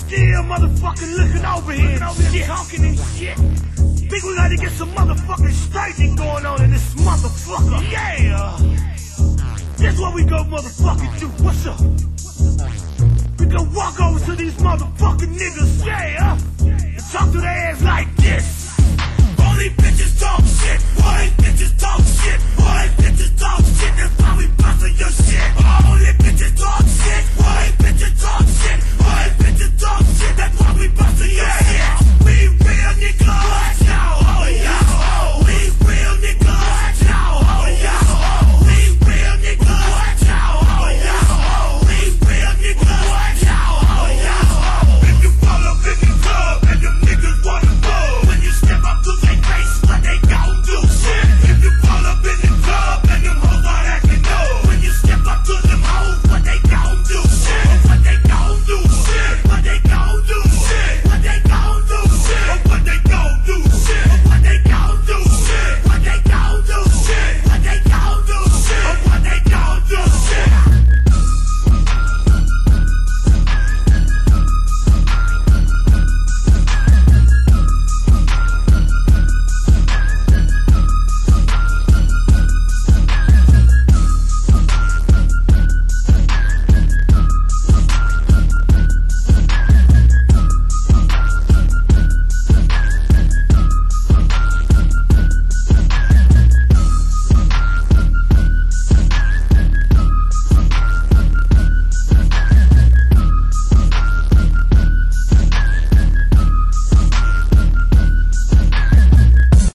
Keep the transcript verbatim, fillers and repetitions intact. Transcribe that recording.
Still motherfucking looking over here and shit, talking and shit. Think we gotta get some motherfucking staging going on in this motherfucker. Yeah! This what we go motherfucking do. What's up? We go walk over to these motherfucking niggas, yeah, and talk to their ass like this. All these bitches talk shit, all these bitches talk shit.